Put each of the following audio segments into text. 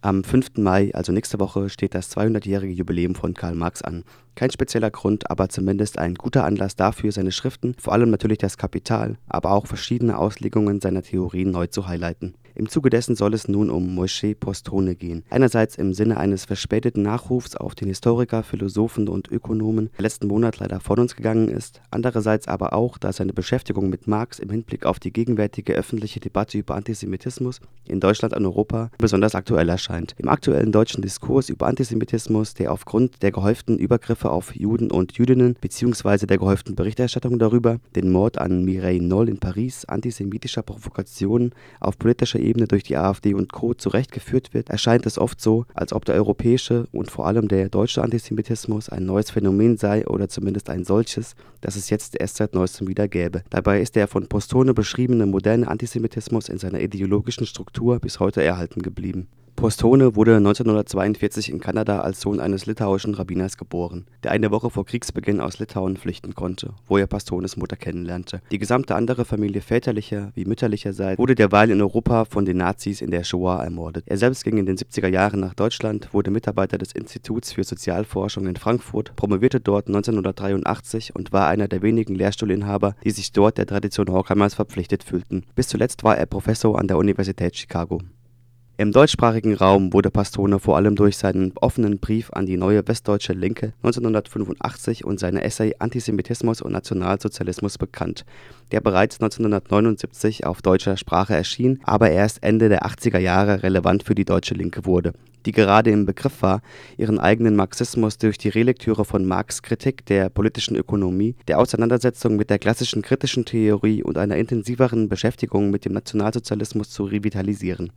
Am 5. Mai, also nächste Woche, steht das 200-jährige Jubiläum von Karl Marx an. Kein spezieller Grund, aber zumindest ein guter Anlass dafür, seine Schriften, vor allem natürlich das Kapital, aber auch verschiedene Auslegungen seiner Theorien neu zu highlighten. Im Zuge dessen soll es nun um Moïse Postone gehen. Einerseits im Sinne eines verspäteten Nachrufs auf den Historiker, Philosophen und Ökonomen, der letzten Monat leider von uns gegangen ist. Andererseits aber auch, da seine Beschäftigung mit Marx im Hinblick auf die gegenwärtige öffentliche Debatte über Antisemitismus in Deutschland und Europa besonders aktuell erscheint. Im aktuellen deutschen Diskurs über Antisemitismus, der aufgrund der gehäuften Übergriffe auf Juden und Jüdinnen bzw. der gehäuften Berichterstattung darüber, den Mord an Mireille Knoll in Paris, antisemitischer Provokationen auf politischer Ebene durch die AfD und Co. zurechtgeführt wird, erscheint es oft so, als ob der europäische und vor allem der deutsche Antisemitismus ein neues Phänomen sei oder zumindest ein solches, das es jetzt erst seit neuestem wieder gäbe. Dabei ist der von Postone beschriebene moderne Antisemitismus in seiner ideologischen Struktur bis heute erhalten geblieben. Postone wurde 1942 in Kanada als Sohn eines litauischen Rabbiners geboren, der eine Woche vor Kriegsbeginn aus Litauen flüchten konnte, wo er Postones Mutter kennenlernte. Die gesamte andere Familie väterlicher wie mütterlicherseits wurde derweil in Europa von den Nazis in der Shoah ermordet. Er selbst ging in den 70er Jahren nach Deutschland, wurde Mitarbeiter des Instituts für Sozialforschung in Frankfurt, promovierte dort 1983 und war einer der wenigen Lehrstuhlinhaber, die sich dort der Tradition Horkheimers verpflichtet fühlten. Bis zuletzt war er Professor an der Universität Chicago. Im deutschsprachigen Raum wurde Postone vor allem durch seinen offenen Brief an die Neue Westdeutsche Linke 1985 und seine Essay Antisemitismus und Nationalsozialismus bekannt, der bereits 1979 auf deutscher Sprache erschien, aber erst Ende der 80er Jahre relevant für die deutsche Linke wurde, die gerade im Begriff war, ihren eigenen Marxismus durch die Relektüre von Marx' Kritik der politischen Ökonomie, der Auseinandersetzung mit der klassischen kritischen Theorie und einer intensiveren Beschäftigung mit dem Nationalsozialismus zu revitalisieren.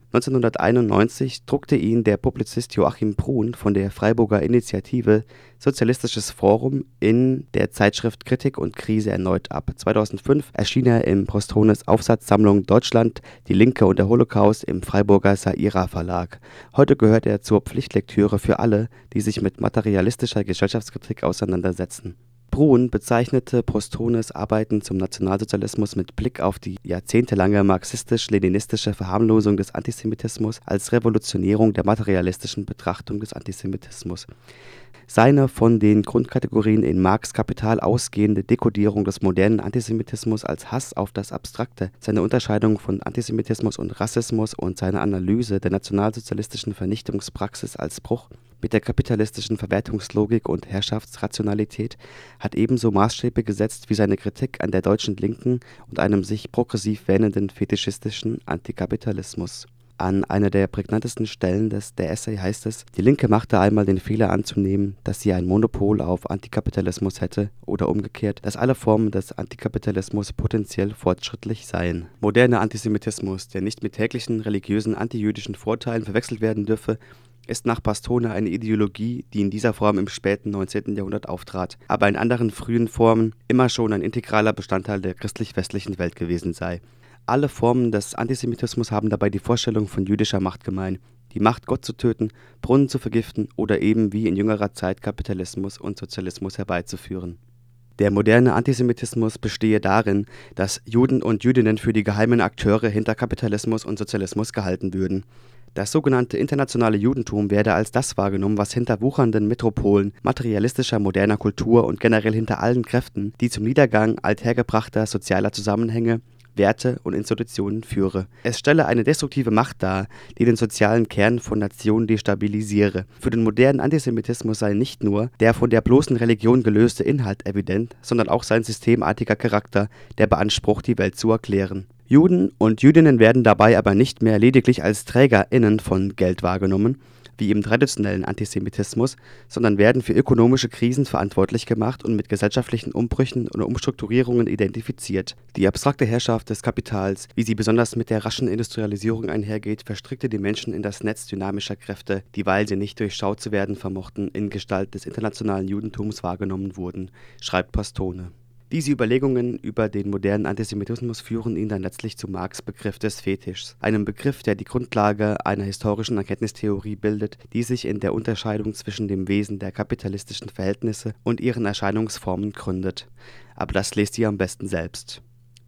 1991 druckte ihn der Publizist Joachim Bruhn von der Freiburger Initiative Sozialistisches Forum in der Zeitschrift Kritik und Krise erneut ab. 2005 erschien er in Postones Aufsatzsammlung Deutschland, die Linke und der Holocaust im Freiburger Saira Verlag. Heute gehört er zur Pflichtlektüre für alle, die sich mit materialistischer Gesellschaftskritik auseinandersetzen. Bruhn bezeichnete Postones Arbeiten zum Nationalsozialismus mit Blick auf die jahrzehntelange marxistisch-leninistische Verharmlosung des Antisemitismus als Revolutionierung der materialistischen Betrachtung des Antisemitismus. Seine von den Grundkategorien in Marx' Kapital ausgehende Dekodierung des modernen Antisemitismus als Hass auf das Abstrakte, seine Unterscheidung von Antisemitismus und Rassismus und seine Analyse der nationalsozialistischen Vernichtungspraxis als Bruch mit der kapitalistischen Verwertungslogik und Herrschaftsrationalität hat ebenso Maßstäbe gesetzt wie seine Kritik an der deutschen Linken und einem sich progressiv wähnenden fetischistischen Antikapitalismus. An einer der prägnantesten Stellen der Essay heißt es, die Linke machte einmal den Fehler anzunehmen, dass sie ein Monopol auf Antikapitalismus hätte oder umgekehrt, dass alle Formen des Antikapitalismus potenziell fortschrittlich seien. Moderner Antisemitismus, der nicht mit täglichen religiösen antijüdischen Vorteilen verwechselt werden dürfe, ist nach Postone eine Ideologie, die in dieser Form im späten 19. Jahrhundert auftrat, aber in anderen frühen Formen immer schon ein integraler Bestandteil der christlich-westlichen Welt gewesen sei. Alle Formen des Antisemitismus haben dabei die Vorstellung von jüdischer Macht gemein, die Macht, Gott zu töten, Brunnen zu vergiften oder eben wie in jüngerer Zeit Kapitalismus und Sozialismus herbeizuführen. Der moderne Antisemitismus bestehe darin, dass Juden und Jüdinnen für die geheimen Akteure hinter Kapitalismus und Sozialismus gehalten würden. Das sogenannte internationale Judentum werde als das wahrgenommen, was hinter wuchernden Metropolen, materialistischer moderner Kultur und generell hinter allen Kräften, die zum Niedergang althergebrachter sozialer Zusammenhänge, Werte und Institutionen führe. Es stelle eine destruktive Macht dar, die den sozialen Kern von Nationen destabilisiere. Für den modernen Antisemitismus sei nicht nur der von der bloßen Religion gelöste Inhalt evident, sondern auch sein systemartiger Charakter, der beansprucht, die Welt zu erklären. Juden und Jüdinnen werden dabei aber nicht mehr lediglich als TrägerInnen von Geld wahrgenommen, wie im traditionellen Antisemitismus, sondern werden für ökonomische Krisen verantwortlich gemacht und mit gesellschaftlichen Umbrüchen und Umstrukturierungen identifiziert. Die abstrakte Herrschaft des Kapitals, wie sie besonders mit der raschen Industrialisierung einhergeht, verstrickte die Menschen in das Netz dynamischer Kräfte, die, weil sie nicht durchschaut zu werden vermochten, in Gestalt des internationalen Judentums wahrgenommen wurden, schreibt Postone. Diese Überlegungen über den modernen Antisemitismus führen ihn dann letztlich zu Marx' Begriff des Fetischs, einem Begriff, der die Grundlage einer historischen Erkenntnistheorie bildet, die sich in der Unterscheidung zwischen dem Wesen der kapitalistischen Verhältnisse und ihren Erscheinungsformen gründet. Aber das lest ihr am besten selbst.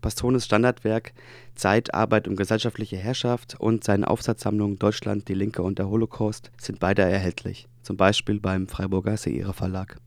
Pastones Standardwerk Zeit, Arbeit und gesellschaftliche Herrschaft und seine Aufsatzsammlung Deutschland, die Linke und der Holocaust sind beide erhältlich, zum Beispiel beim Freiburger Seire Verlag.